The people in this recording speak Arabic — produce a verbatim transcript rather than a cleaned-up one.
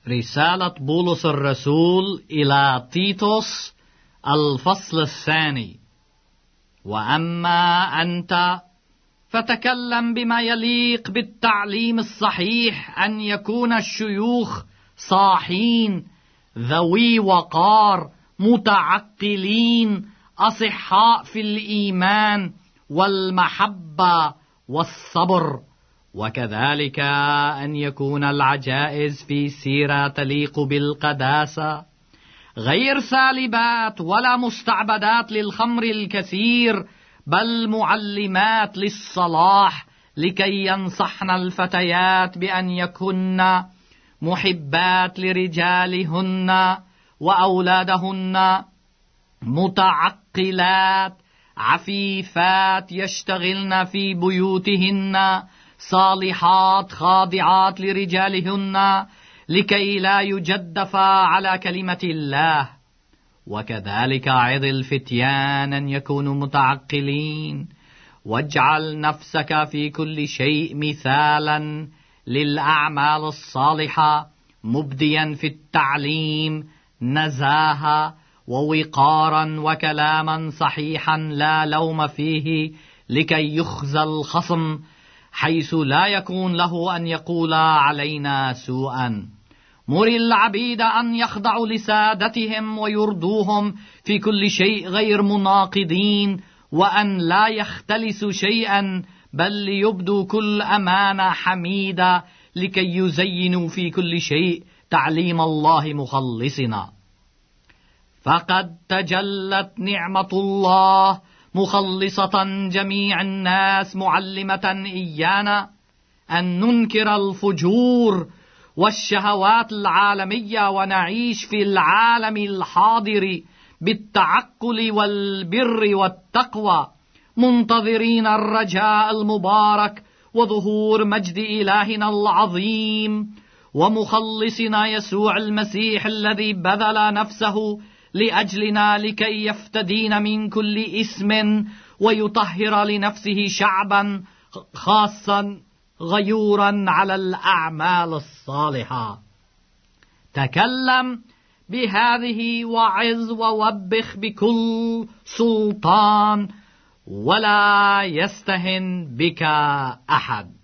رسالة بولس الرسول إلى تيتوس الفصل الثاني. وأما أنت فتكلم بما يليق بالتعليم الصحيح، أن يكون الشيوخ صاحين ذوي وقار متعقلين أصحاء في الإيمان والمحبة والصبر، وكذلك أن يكون العجائز في سيرة تليق بالقداسة، غير سالبات ولا مستعبدات للخمر الكثير، بل معلمات للصلاح، لكي ينصحن الفتيات بأن يكن محبات لرجالهن وأولادهن، متعقلات عفيفات يشتغلن في بيوتهن، صالحات خاضعات لرجالهن، لكي لا يجدفا على كلمة الله. وكذلك عظ الفتيان أن يكونوا متعقلين، واجعل نفسك في كل شيء مثالا للأعمال الصالحة، مبديا في التعليم نزاهة ووقارا وكلاما صحيحا لا لوم فيه، لكي يخزى الخصم حيث لا يكون له أن يقول علينا سوءا. مر العبيد أن يخضعوا لسادتهم ويرضوهم في كل شيء غير مناقضين، وأن لا يختلسوا شيئا، بل ليبدوا كل أمانة حميدة، لكي يزينوا في كل شيء تعليم الله مخلصنا. فقد تجلت نعمة الله مخلصة جميع الناس، معلمة إيانا أن ننكر الفجور والشهوات العالمية، ونعيش في العالم الحاضر بالتعقل والبر والتقوى، منتظرين الرجاء المبارك وظهور مجد إلهنا العظيم ومخلصنا يسوع المسيح، الذي بذل نفسه لأجلنا لكي يفتدينا من كل إثم ويطهر لنفسه شعبا خاصا غيورا على الأعمال الصالحة. تكلم بهذه وعظ ووبخ بكل سلطان، ولا يستهن بك أحد.